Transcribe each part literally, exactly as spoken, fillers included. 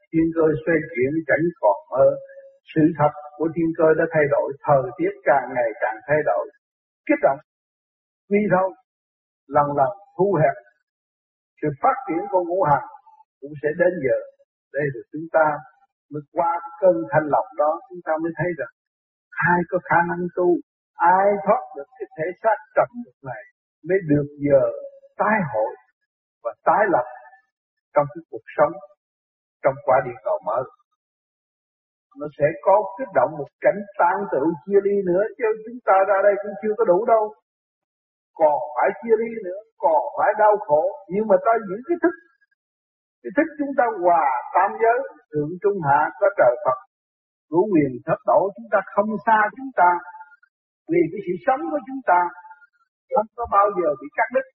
Thiên cơ xoay chuyển chẳng còn mơ. Sự thật của thiên cơ đã thay đổi, thời tiết càng ngày càng thay đổi. Kích động, vì thôi, lần lần thu hẹp. Sự phát triển của ngũ hành cũng sẽ đến giờ. Đây là chúng ta mới qua cái cơn thanh lọc đó, chúng ta mới thấy rằng ai có khả năng tu, ai thoát được cái thể xác trầm được này mới được giờ tái hội và tái lập trong cái cuộc sống, trong quả địa cầu mới. Nó sẽ có kích động một cảnh tan tự chia ly nữa, chứ chúng ta ra đây cũng chưa có đủ đâu. Còn phải chia ly nữa, còn phải đau khổ, nhưng mà ta giữ cái thức. Cái thức chúng ta hòa tam giới, thượng trung hạ có trời Phật, ngũ quyền thất tổ, chúng ta không xa chúng ta. Vì cái sự sống của chúng ta không có bao giờ bị cắt đứt.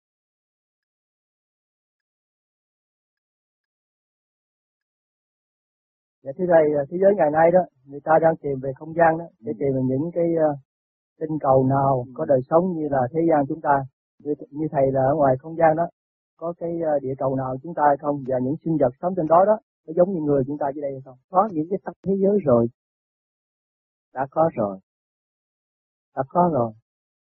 Dạ thưa thầy, thế giới ngày nay đó, người ta đang tìm về không gian đó, để tìm về những cái uh, tinh cầu nào có đời sống như là thế gian chúng ta. Như, như thầy là ở ngoài không gian đó, có cái uh, địa cầu nào chúng ta hay không, và những sinh vật sống trên đó đó, nó giống như người chúng ta dưới đây hay không? Có những cái tầng thế giới rồi, đã có rồi, đã có rồi.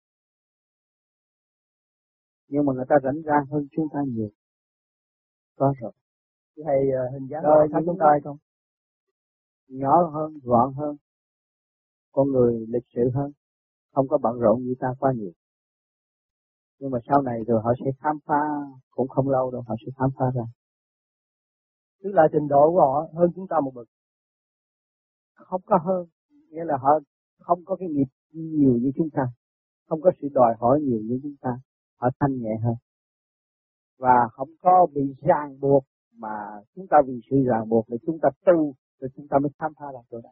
Nhưng mà người ta rảnh ra hơn chúng ta nhiều. Có rồi. Thầy uh, hình dáng rồi thăm chúng ta hay không? Nhỏ hơn, gọn hơn, con người lịch sự hơn, không có bận rộn như ta quá nhiều. Nhưng mà sau này rồi họ sẽ khám phá, cũng không lâu đâu họ sẽ khám phá ra. Tức là trình độ của họ hơn chúng ta một bậc. Không có hơn, nghĩa là họ không có cái nghiệp nhiều như chúng ta, không có sự đòi hỏi nhiều như chúng ta, họ thanh nhẹ hơn. Và không có bị ràng buộc, mà chúng ta vì sự ràng buộc để chúng ta tu, rồi chúng ta mới khám phá ra chỗ đó.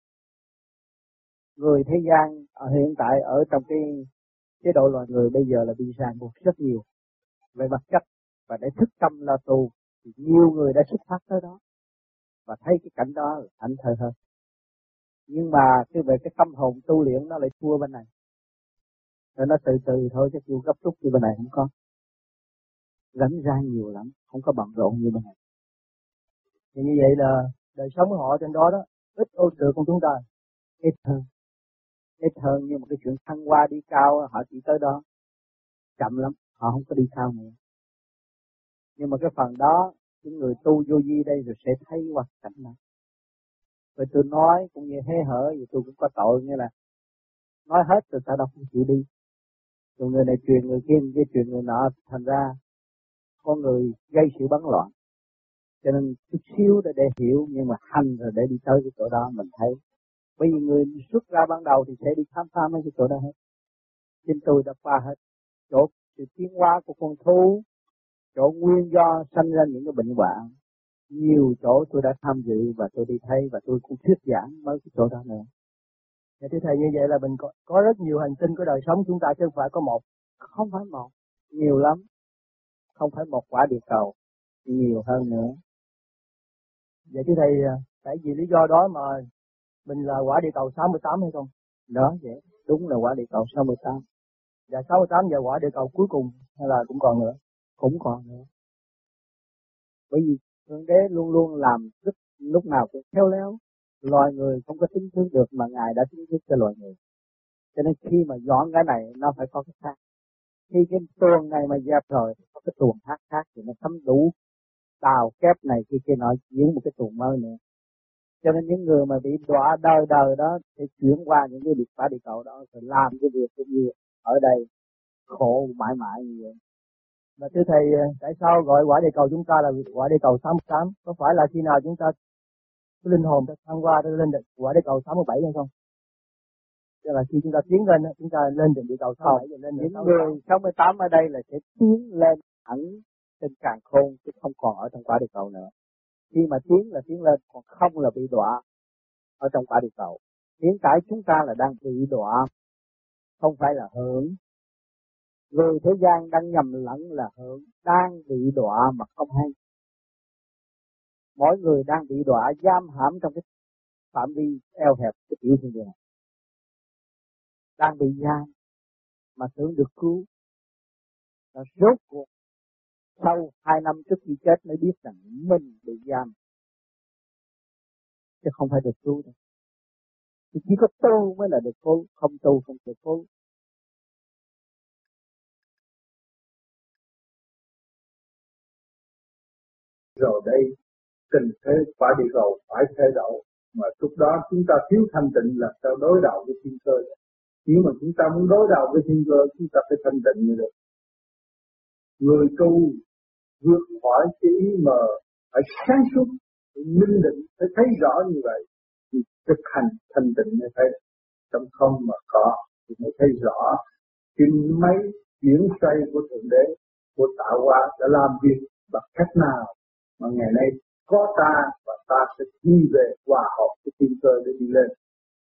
Người thế gian ở hiện tại ở trong cái chế độ loài người bây giờ là bị ràng buộc rất nhiều về vật chất, và để thức tâm là tu thì nhiều người đã xuất phát tới đó và thấy cái cảnh đó là thảnh thơi hơn. Nhưng mà cái về cái tâm hồn tu luyện nó lại thua bên này, rồi nó từ từ thôi, chứ chịu gấp rút như bên này không có, rảnh ra nhiều lắm, không có bận rộn như bên này. Thì như vậy là đời sống của họ trên đó đó ít ô trượt của chúng ta. Ít hơn, ít hơn, nhưng mà cái chuyện thăng hoa đi cao họ chỉ tới đó, chậm lắm, họ không có đi cao nữa. Nhưng mà cái phần đó, những người tu vô vi đây rồi sẽ thấy hoạt cảnh đó. Rồi tôi nói cũng như hé hở, vì tôi cũng có tội, như là nói hết rồi ta đâu không chịu đi. Rồi người này truyền người kia, người kia truyền người nọ, thành ra con người gây sự bấn loạn. Cho nên chút xíu để, để hiểu, nhưng mà hành rồi để đi tới cái chỗ đó mình thấy. Bởi vì người xuất ra ban đầu thì sẽ đi khám phá mấy cái chỗ đó hết. Chính tôi đã qua hết. Chỗ sự tiến hóa của con thú, chỗ nguyên do sanh ra những cái bệnh hoạn. Nhiều chỗ tôi đã tham dự và tôi đi thấy, và tôi cũng thuyết giảng mấy cái chỗ đó nữa. Dạ thưa thầy, như vậy là mình có, có rất nhiều hành tinh của đời sống chúng ta, chứ không phải có một. Không phải một, nhiều lắm. Không phải một quả địa cầu, nhiều hơn nữa. Vậy thưa thầy, tại vì lý do đó mà mình là quả địa cầu sáu mươi tám hay không? Đó, vậy. Đúng là quả địa cầu sáu mươi tám. Dạ sáu mươi tám giờ quả địa cầu cuối cùng hay là cũng còn nữa? Cũng còn nữa. Bởi vì Thượng Đế luôn luôn làm rất lúc nào cũng khéo léo. Loài người không có tính thức được mà Ngài đã tính thức cho loài người. Cho nên khi mà dọn cái này nó phải có cái khác. Khi cái tuồng này mà dẹp rồi thì có cái tuồng khác khác thì nó thấm đủ đào kép này kia kia nọ diễn một cái tuồng mới nữa. Cho nên những người mà bị đọa đời đời đó sẽ chuyển qua những cái địa quả địa cầu đó rồi làm cái việc cũng như ở đây khổ mãi mãi như vậy. Mà thưa thầy, tại sao gọi quả địa cầu chúng ta là quả địa cầu sáu mươi tám? Có phải là khi nào chúng ta cái linh hồn ta thăng qua ta lên được quả địa cầu sáu mươi bảy hay không? Tức là khi chúng ta tiến lên, chúng ta lên được địa cầu sáu mươi bảy rồi lên được những sáu mươi tám. người sáu mươi tám ở đây là sẽ tiến lên hẳn trên càn khôn, chứ không còn ở trong quả địa cầu nữa. Khi mà tiến là tiến lên, còn không là bị đọa ở trong quả địa cầu. Hiện tại chúng ta là đang bị đọa, không phải là hưởng. Người thế gian đang nhầm lẫn là hưởng, đang bị đọa mà không hay. Mỗi người đang bị đọa giam hãm trong cái phạm vi eo hẹp cái tiểu thiên địa này. Đang bị giam mà tưởng được cứu. Và rốt cuộc sau hai năm trước khi chết mới biết rằng mình bị giam. chứ không phải được tu đâu. Chỉ có tu mới là được tu, không tu không được tu. Rồi đây tình thế quả địa cầu phải thay đổi, mà lúc đó chúng ta thiếu thanh tịnh là sao đối đầu với thiên cơ. Nếu mà chúng ta muốn đối đầu với thiên cơ, chúng ta phải thanh tịnh mới được. Người tu vượt khỏi cái ý mờ, phải sáng suốt, phải minh định, phải thấy rõ như vậy, thì thực hành thanh tịnh mới thấy. Trong không mà có thì mới thấy rõ cái máy chuyển xoay của Thượng Đế, của tạo hóa đã làm việc bằng cách nào mà ngày nay có ta và ta sẽ đi về hòa hợp với thiên cơ để đi lên.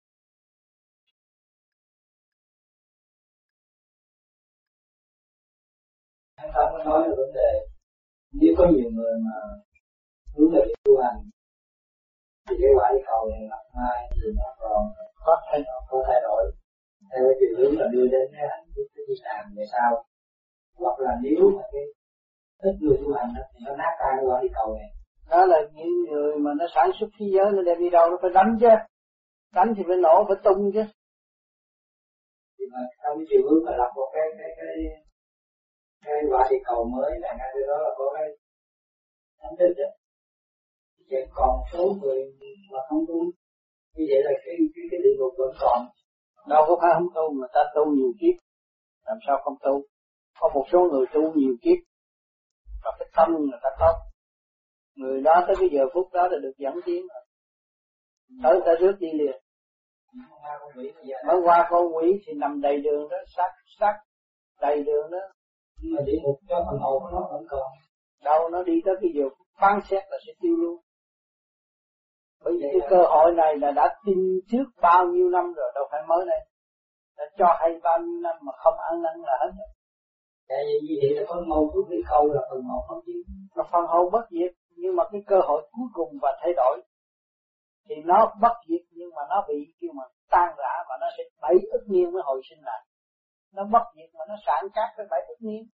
Anh ta có nói về vấn đề nếu có nhiều người mà hướng về tu hành thì cái quả địa cầu này gặp mai thì nó còn có thay đổi, có thay đổi theo cái chiều hướng là đưa đến cái hạnh phúc cái di đàn về sau. Hoặc là nếu mà cái ít người tu hành thì nó nát tan cái quả địa cầu này. Đó là những người mà nó sản xuất thế giới, nó đem đi đâu nó phải đánh chứ, đánh thì phải nổ, phải tung chứ. Thì mà trong cái chiều hướng mà lập một cái cái cái cái quả địa cầu mới là ngay từ đó là có cái thánh tích đó. Chỉ còn số người mà không tu, như vậy là cái cái cái địa ngục vẫn còn. Đâu có phải không tu, mà ta tu nhiều kiếp, làm sao không tu? Có một số người tu nhiều kiếp, và cái tâm người ta tốt, người đó tới cái giờ phút đó là được dẫn tiến rồi, tới ta rước đi liền. Mới qua con quỷ thì nằm đầy đường đó, xác xác đầy đường đó. Nhưng mà địa ngục cho phần hồn của nó vẫn còn. Đâu nó đi tới cái giờ phán xét là sẽ tiêu luôn. Bởi vì cái cơ hội này là đã tin trước bao nhiêu năm rồi, đâu phải mới đây. Đã cho hay bao nhiêu năm mà không ăn năn là hết rồi. Tại vì như vậy là phần hồn trước đi câu là phần hồn không chịu. Là phần hồn bất diệt, nhưng mà cái cơ hội cuối cùng và thay đổi. Thì nó bất diệt nhưng mà nó bị kêu mà tan rã và nó sẽ bảy ức niên mới hồi sinh lại. Nó bất diệt mà nó sản cát với bảy ức niên.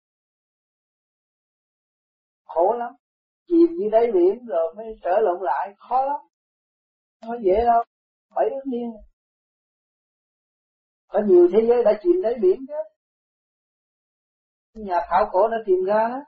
Khổ lắm. Chìm như đáy biển rồi mới trở lộn lại, khó lắm. Không có dễ đâu. Bảy ức niên. Có nhiều thế giới đã chìm đáy biển chứ. Nhà khảo cổ đã tìm ra đó.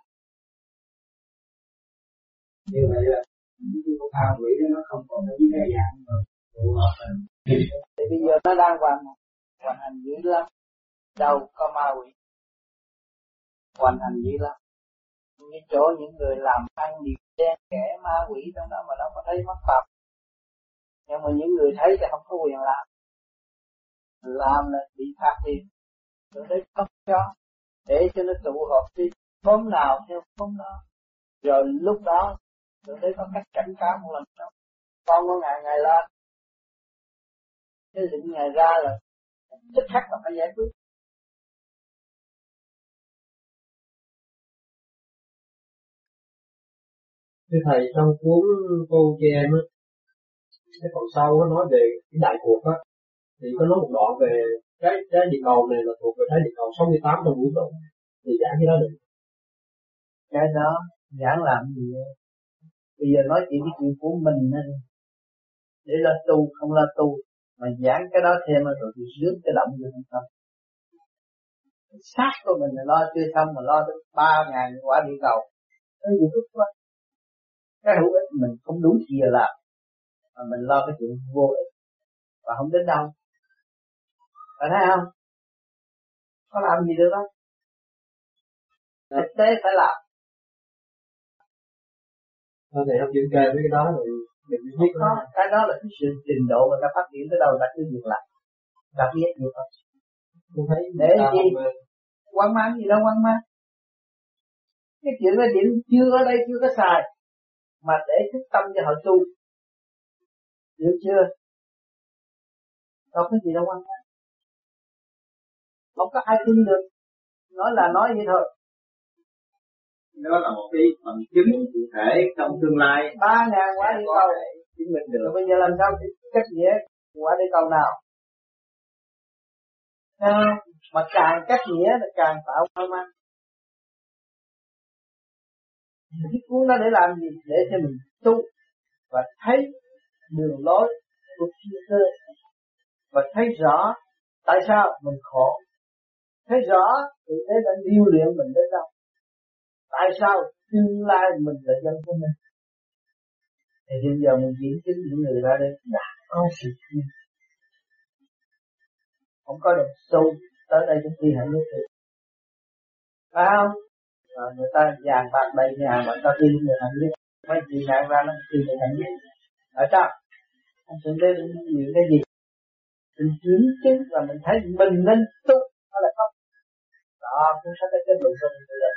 Như vậy là cái con ma quỷ đó nó không còn những cái dạng mà phù hợp. Thì bây giờ nó đang hoàn hoàn hành dữ lắm. Đâu có ma quỷ. Hoàn hành dữ lắm. Những chỗ những người làm ăn đi đen kẻ ma quỷ trong đó mà đâu có thấy mắc phạm. Nhưng mà những người thấy thì không có quyền làm. Làm là bị phạt tiền. Rồi đấy không cho. Để cho nó tụ hợp đi. Hôm nào theo hôm đó. Rồi lúc đó rồi đấy có cách cảnh cáo một lần sau. Con có ngày ngày lên. Cái định ngày ra là tức khắc là phải giải quyết. Thưa thầy, trong cuốn cô cho em á, cái phần sau nó nói về cái đại cuộc á, thì có nói một đoạn về cái cái địa cầu này là thuộc về cái địa cầu sáu mươi tám trong vũ trụ, thì giảng cái đó được. Cái đó giảng làm gì vậy? Bây giờ nói chuyện cái chuyện của mình nên để lo tu không lo tu, mà giảng cái đó thêm rồi thì rước cái động vô trong tâm. Xác của mình là lo chưa xong mà lo tới ba ngàn quả địa cầu, nó hữu ích quá. Cái hữu ích mình không đúng gì làm, mà mình lo cái chuyện vô ích và không đến đâu. Phải thấy không? Có làm gì được đâu. Thực tế phải làm. Có thể học dưỡng kê với cái đó rồi mình biết đó. Cái đó là cái sự trình độ người ta phát triển tới đâu ta cứ việc làm. Ta biết được không? Tôi thấy để gì? Quăng mang gì đâu quăng mang. Cái chuyện cái điểm chưa ở đây chưa có xài, mà để thức tâm cho họ tu. Hiểu chưa? Đâu có gì đâu quăng mang. Không có ai tin được. Nói là nói vậy thôi. Đó là một cái bằng chứng cụ thể trong tương lai. Ba ngàn quả địa cầu chứng minh được. Rồi bây giờ làm sao cách nghĩa quả địa cầu nào? À, mà càng cách nghĩa là càng tạo hoang mang. Cái cuốn đó để làm gì? Để cho mình tu và thấy đường lối của thiên cơ và thấy rõ tại sao mình khổ, thấy rõ thì thế đã điêu luyện mình đến đâu, tại sao tương lai mình là dân của mình. Thì hiện giờ mình diễn chứng những người ra đây đã có sự thiên, không có đồng xu tới đây cũng thi hành nhất thiệt, phải không? À, người ta vàng bạc đầy nhà mà ta tin người hành nhất, mấy chị nạn ra nó tin người hành nhất, ở sao? Anh tưởng đây là những cái gì? Mình chuyển chứng và mình thấy mình nên tu hay là không? Đó, cũng sẽ cái kết luận của mình đây.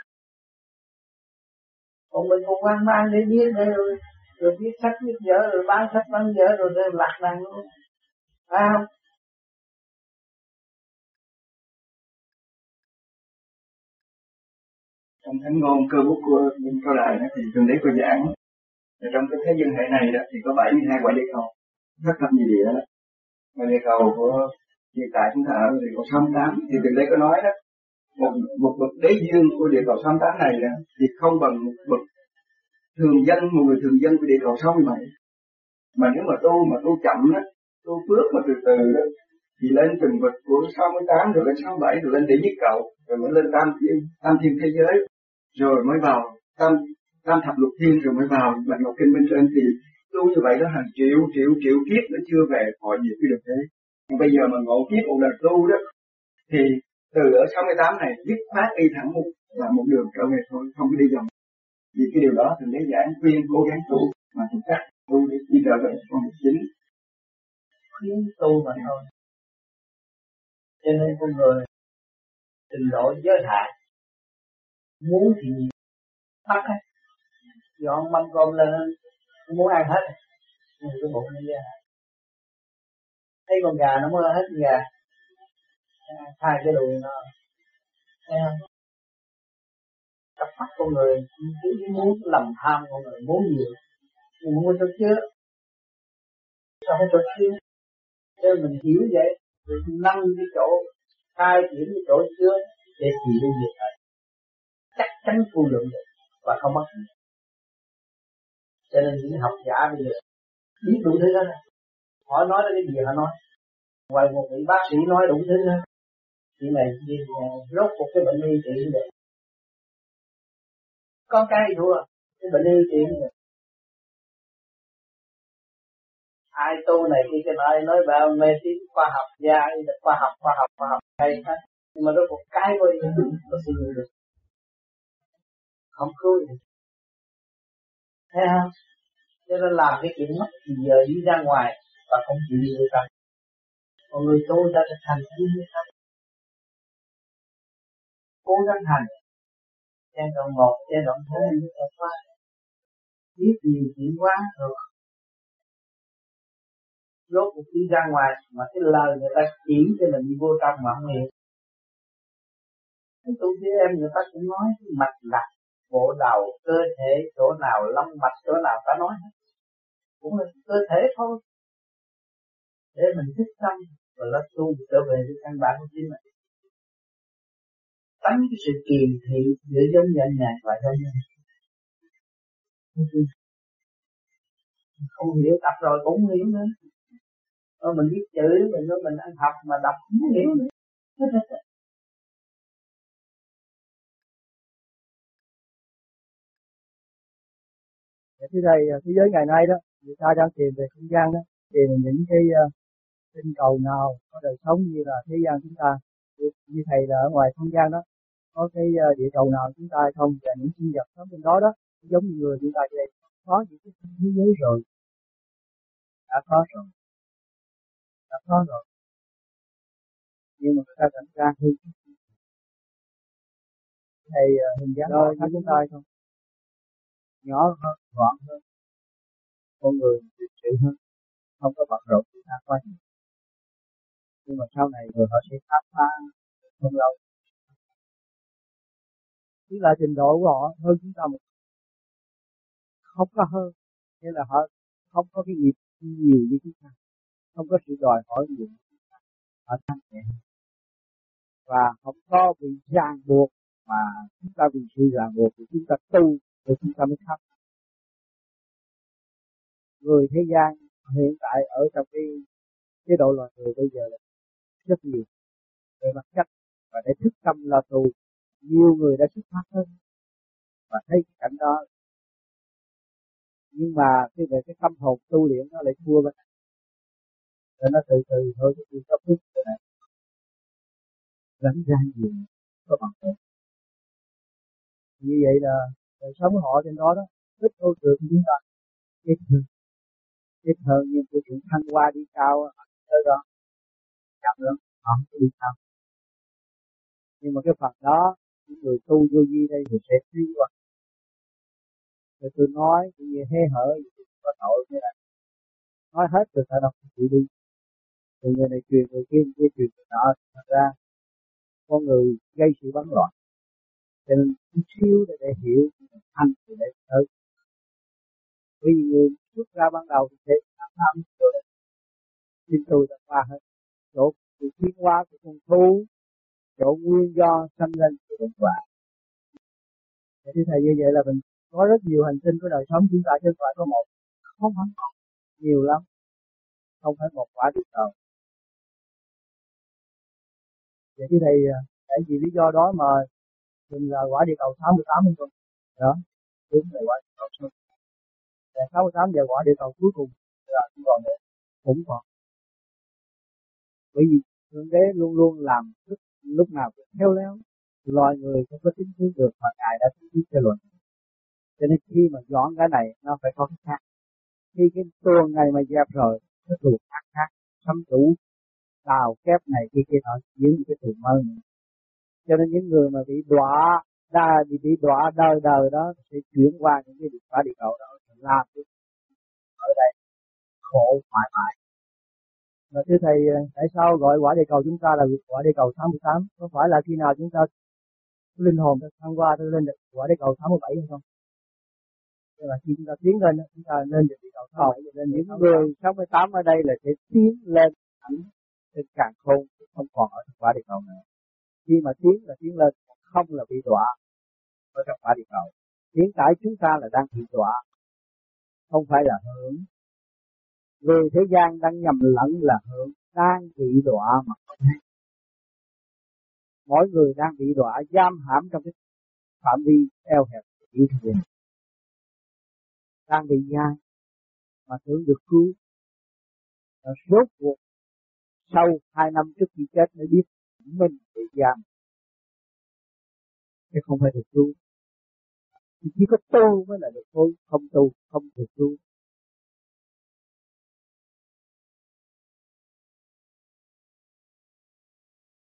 Còn mình còn hoang mang để biết đây rồi, rồi viết sách viết vở rồi bán sách bán vở rồi rồi lạc đàn luôn, phải không? Trong thánh ngôn cơ bút của Minh Cao Đài thì Thượng Đế có giảng ở trong cái thế dân hệ này đó thì có bảy mươi hai quả địa cầu rất thập nhị địa đó. Và địa cầu của hiện tại chúng ta ở địa cầu sáu mươi tám thì Thượng Đế có nói đó, một một bậc đế dương của địa cầu sáu mươi tám này đó, thì không bằng một bậc thường dân, một người thường dân của địa cầu sáu mươi bảy. Mà nếu mà tu mà tu chậm đó, tu phước mà từ từ đó, thì lên từng bậc của sáu mươi tám rồi lên sáu mươi bảy rồi lên đệ nhất cầu rồi mới lên tam thiên tam thiên thế giới rồi mới vào tam tam thập lục thiên rồi mới vào bạch ngọc kinh bên trên. Thì tu như vậy đó hàng triệu triệu triệu kiếp nó chưa về hội diệt cái được thế. Nhưng bây giờ mà ngộ kiếp một lần tu đó thì từ ở sáu mươi tám này dứt khoát đi thẳng một là một đường trở về thôi, không có đi vòng. Vì cái điều đó thì lấy giảng khuyên cố gắng tu mà thực chất tu để đi trở về con chính, khuyên tu mà thôi. Cho nên con người trình độ giới hạn, muốn thì nhiều, bắt hết, dọn mâm cơm lên muốn ăn hết, nhưng cái bụng nó giới hạn. Thấy con gà nó mới hết gà, hai cái đùi nó, thấy không? Tập mắt con người cứ muốn lầm tham con người muốn nhiều, nhưng muốn có chỗ chứa, sao có chỗ chứa? Cho mình hiểu vậy, rồi nâng cái chỗ, khai triển cái chỗ chứa để chịu được việc này, chắc chắn tu lượng được và không mất. Cho nên những học giả bây giờ biết đủ thứ hết, họ nói cái gì họ nói, ngoài một vị bác sĩ nói đủ thứ hết. Chuyện này gì rốt cuộc cái bệnh y trị như vậy, có cái thua cái bệnh y trị như vậy. Ai tu này kia cái nói nói bao mê tín khoa học gia, khoa học khoa học khoa học hay hết, nhưng mà rốt cuộc cái thôi có sự được, không cứu được, thấy không? Cho nên làm cái chuyện mất thì giờ đi ra ngoài và không chịu đi với tâm. Còn người tu ta sẽ thành đi với tâm, cố gắng hành. Giai đoạn một, giai đoạn hai, giai đoạn ba, biết nhiều chuyện quá rồi. Rốt cuộc đi ra ngoài mà cái lời người ta chỉ cho mình đi vô trong mà không hiểu. Cái tu với em người ta cũng nói mạch lạc, bộ đầu, cơ thể, chỗ nào long mạch, chỗ nào ta nói hết. Cũng là cơ thể thôi. Để mình thích tâm và nó tu trở về với căn bản của chính mình. Tánh cái sự kiềm thị giữa giống nhận nhạc và giống nhận. Không hiểu tập rồi cũng không hiểu nữa. Rồi mình biết chữ, mình nói mình ăn học mà đọc không hiểu nữa. Thế đây, thế giới ngày nay đó, người ta đang tìm về không gian đó, tìm những cái uh, tinh cầu nào có đời sống như là thế gian chúng ta. Như thầy là ở ngoài không gian đó, có cái uh, địa cầu nào chúng ta không, và những sinh vật sống bên đó đó, giống như người chúng ta vậy, có những cái thế giới rồi, đã có rồi, đã có rồi, nhưng mà người ta vẫn ra hơn. Thầy uh, hình dáng đó cho chúng ta không? Nhỏ hơn, gọn hơn, con người thực sự hơn, không có bận rộn chúng ta quá nhiều. Nhưng mà sau này rồi họ sẽ khám phá không lâu. Tức là trình độ của họ hơn chúng ta một, không có hơn, nghĩa là họ không có cái nghiệp nhiều như chúng ta, không có sự đòi hỏi nhiều như chúng ta, họ thanh nhẹ và không có bị ràng buộc, mà chúng ta bị sự ràng buộc thì chúng ta tu thì chúng ta mới khám. Người thế gian Hiện tại ở trong cái chế độ loài người bây giờ là rất nhiều về mặt chất, và để thức tâm lo tu, nhiều người đã xuất phát hơn và thấy cái cảnh đó. Nhưng mà khi về cái tâm hồn tu luyện nó lại thua bên này, rồi nó từ từ thôi cái chuyện cấp phúc rồi này gắn ra nhiều có bằng được. Như vậy là đời sống họ trên đó đó ít ô được chúng ta ít hơn, ít hơn nhưng cái chuyện thăng hoa đi cao tới đó chậm lắm, họ không có đi cao. Nhưng mà cái phần đó những người tu vô vi đây thì sẽ suy qua. Rồi tôi nói cũng như hé hở gì có tội thế này, nói hết rồi ta đâu không chịu đi. Từ người này truyền người kia, người kia truyền người nọ, thật ra con người gây sự bấn loạn. Cho nên siêu để, để hiểu thành thì để tới. Vì người xuất ra ban đầu thì sẽ làm tham rồi xin tôi đã qua hết. Chỗ sự tiến hóa của con thú, chỗ nguyên do sanh lên của động vật. Thế thì thầy như vậy là mình có rất nhiều hành tinh của đời sống chúng ta chứ không phải có một, không phải một, nhiều lắm, không phải một quả địa cầu. Vậy thì thầy tại vì lý do đó mà mình là quả địa cầu sáu mươi tám không? Đó, đúng là quả địa cầu sáu mươi tám. Và sáu mươi tám giờ quả địa cầu cuối cùng là không còn nữa, cũng còn. Bởi vì Thượng Đế luôn luôn làm lúc, lúc nào cũng khéo léo, loài người không có tính trước được mà Ngài đã tính trước cho loài người. Cho nên khi mà dọn cái này nó phải có cái khác. Khi cái tuồng này mà dẹp rồi, cái tuồng khác khác, xâm chủ, đào kép này kia kia nọ diễn cái tuồng mơ này. Cho nên những người mà bị đọa, đa bị bị đọa đời đời đó sẽ chuyển qua những cái quả địa cầu đó, làm cái ở đây khổ mãi mãi. Và thưa thầy, tại sao gọi quả địa cầu chúng ta là quả địa cầu sáu mươi tám? Có phải là khi nào chúng ta linh hồn ta thăng qua tôi lên được quả địa cầu sáu mươi bảy hay không? Tức là khi chúng ta tiến lên, chúng ta lên được địa cầu sáu mươi bảy, lên những người sáu mươi tám ở đây là sẽ tiến lên ảnh trên càn khôn, không còn ở quả địa cầu nữa. Khi mà tiến là tiến lên, không là bị đọa ở trong quả địa cầu. Hiện tại chúng ta là đang bị đọa, không phải là hưởng. Người thế gian đang nhầm lẫn là hưởng, đang bị đọa mà không hay. Mỗi người đang bị đọa giam hãm trong cái phạm vi eo hẹp của thế gian, đang bị giam mà tưởng được cứu. Và rốt cuộc sau hai năm trước khi chết mới biết mình bị giam, chứ không phải được cứu. Chỉ có tu mới là được cứu, không tu không được cứu.